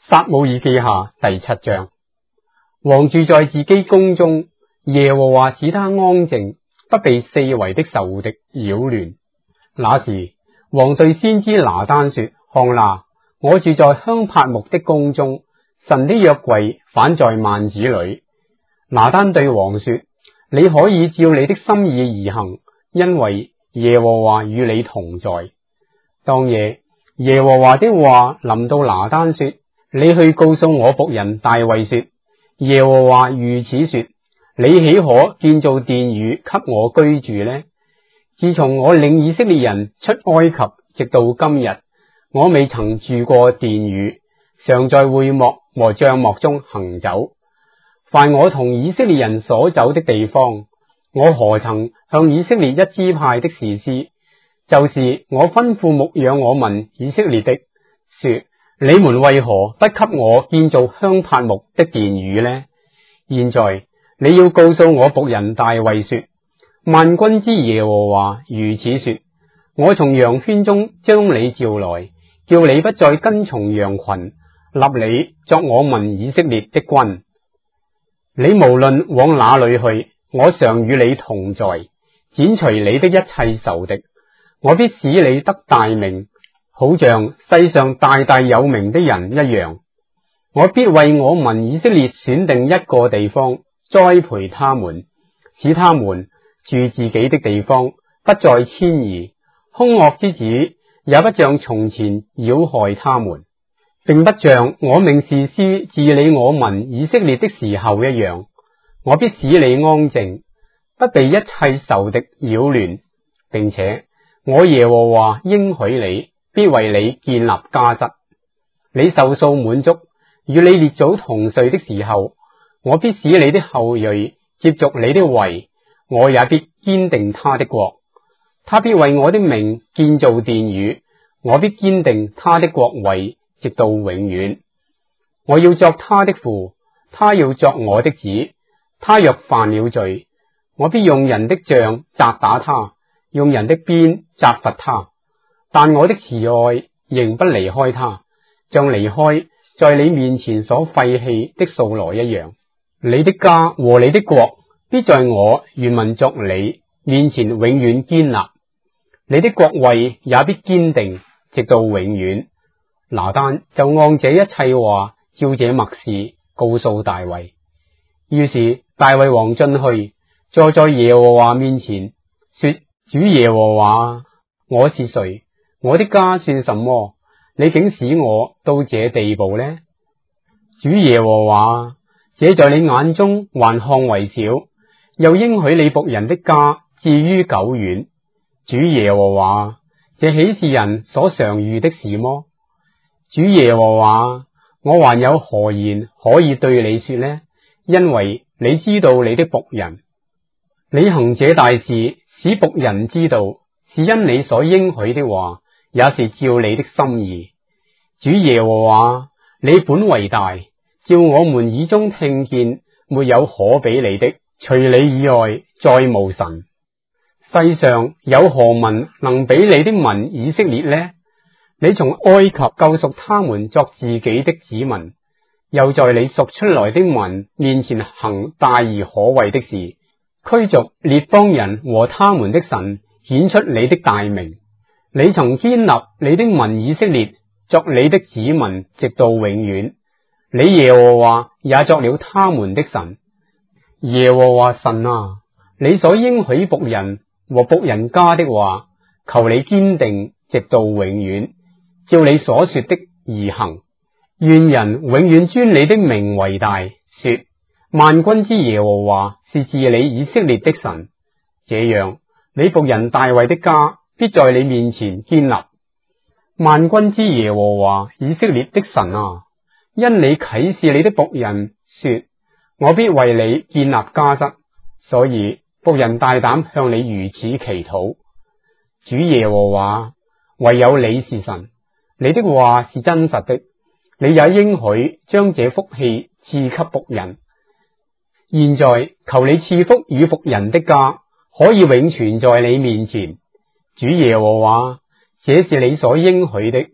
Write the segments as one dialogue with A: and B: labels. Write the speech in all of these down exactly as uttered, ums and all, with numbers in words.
A: 撒母耳記下第七章。王住在自己宮中，耶和華使他安靜，不被四圍的仇敵擾亂。那時，王對先知拿單說：看哪，我住在香柏木的宮中，神的約櫃反在幔子裏。拿單對王說：你可以照你的心意而行，因為耶和華與你同在。當夜，耶和華的話臨到拿單說：你去告訴我僕人大衛說，耶和華如此說，你豈可建造殿宇給我居住呢？自從我領以色列人出埃及直到今日，我未曾住過殿宇，常在會幕和帳幕中行走。凡我同以色列人所走的地方，我何曾向以色列一支派的士師，就是我吩咐牧養我民以色列的，說：你們為何不給我建造香柏木的殿宇呢？現在你要告訴我僕人大衛說：萬軍之耶和華如此說，我從羊圈中將你召來，叫你不再跟從羊群，立你作我民以色列的君。你無論往哪裏去，我常與你同在，剪除你的一切仇敵，我必使你得大名，好像世上大大有名的人一樣。我必為我民以色列選定一個地方，栽培他們，使他們住自己的地方，不再遷移。兇惡之子也不像從前擾害他們，並不像我命士師治理我民以色列的時候一樣。我必使你安靜，不被一切仇敵擾亂，並且我耶和華應許你，必為你建立家室。你壽數滿足，與你列祖同睡的時候，我必使你的後裔接續你的位，我也必堅定他的國。他必為我的名建造殿宇，我必堅定他的國位，直到永遠。我要作他的父，他要作我的子。他若犯了罪，我必用人的杖責打他，用人的鞭責罰他。但我的慈愛仍不離開他，像離開在你面前所廢棄的掃羅一樣。你的家和你的國必在我原民作你面前永遠堅立，你的國位也必堅定，直到永遠。拿單就按這一切話照這默示告訴大衛。於是大衛王進去，坐在耶和華面前，說：主耶和華，我是誰？我的家算什麼？你竟使我到這地步呢？主耶和華，這在你眼中還看為小，又應許你僕人的家至於久遠。主耶和華，這豈是人所常遇的事麼？主耶和華，我還有何言可以對你說呢？因為你知道你的僕人，你行這大事，使僕人知道，是因你所應許的話，也是照你的心意。主耶和華，你本為大，照我們耳中聽見，沒有可比你的，除你以外，再無神。世上有何民能比你的民以色列呢？你從埃及救贖他們作自己的子民，又在你贖出來的民面前行大而可畏的事，驅逐列邦人和他們的神，顯出你的大名。你曾堅立你的民以色列，作你的子民，直到永遠。你耶和華也作了他們的神。耶和華神啊，你所應許僕人和僕人家的話，求你堅定，直到永遠，照你所說的而行。願人永遠尊你的名為大，說萬軍之耶和華是治理以色列的神。這樣，你僕人大衛的家必在你面前堅立。萬軍之耶和華以色列的神啊，因你啟示你的僕人說，我必為你建立家室，所以僕人大膽向你如此祈禱。主耶和華，唯有你是神，你的話是真實的。你也應許將這福氣賜給僕人。現在求你賜福與僕人的家，可以永存在你面前。主耶和華，這是你所應許的，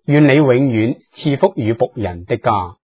A: 願你永遠賜福與僕人的家。